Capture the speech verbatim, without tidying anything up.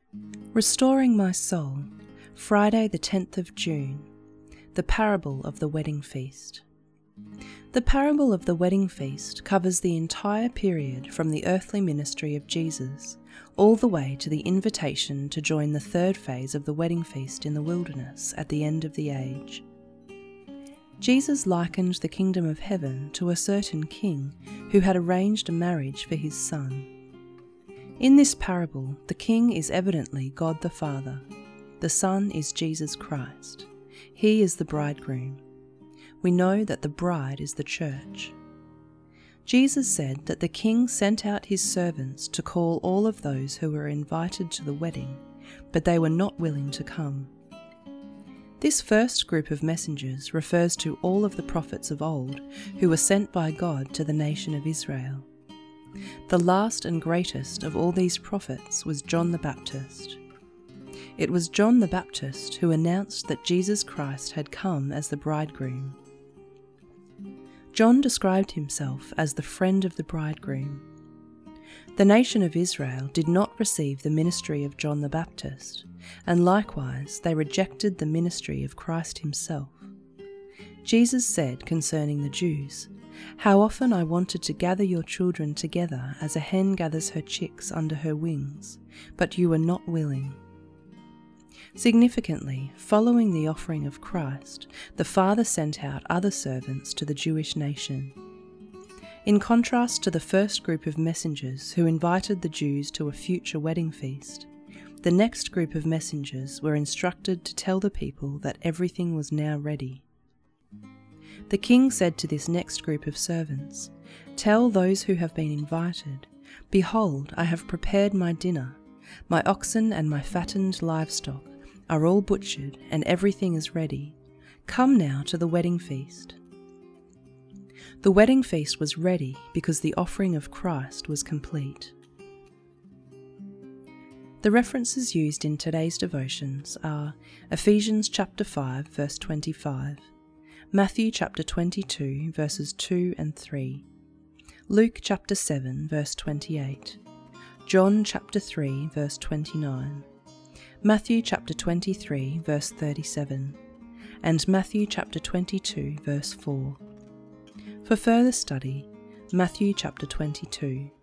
Restoring My Soul, Friday the tenth of June, the Parable of the Wedding Feast. The Parable of the Wedding Feast covers the entire period from the earthly ministry of Jesus all the way to the invitation to join the third phase of the wedding feast in the wilderness at the end of the age. Jesus likened the kingdom of heaven to a certain king who had arranged a marriage for his son. In this parable, the king is evidently God the Father. The Son is Jesus Christ. He is the bridegroom. We know that the bride is the church. Jesus said that the king sent out his servants to call all of those who were invited to the wedding, but they were not willing to come. This first group of messengers refers to all of the prophets of old who were sent by God to the nation of Israel. The last and greatest of all these prophets was John the Baptist. It was John the Baptist who announced that Jesus Christ had come as the bridegroom. John described himself as the friend of the bridegroom. The nation of Israel did not receive the ministry of John the Baptist, and likewise they rejected the ministry of Christ himself. Jesus said concerning the Jews, "How often I wanted to gather your children together as a hen gathers her chicks under her wings, but you were not willing." Significantly, following the offering of Christ, the Father sent out other servants to the Jewish nation. In contrast to the first group of messengers who invited the Jews to a future wedding feast, the next group of messengers were instructed to tell the people that everything was now ready. The king said to this next group of servants, "Tell those who have been invited, behold, I have prepared my dinner. My oxen and my fattened livestock are all butchered, and everything is ready. Come now to the wedding feast." The wedding feast was ready because the offering of Christ was complete. The references used in today's devotions are Ephesians chapter five, verse twenty-five, Matthew chapter twenty-two, verses two and three, Luke chapter seven, verse twenty-eight, John chapter three, verse twenty-nine, Matthew chapter twenty-three, verse thirty-seven, and Matthew chapter twenty-two, verse four. For further study, Matthew chapter twenty-two.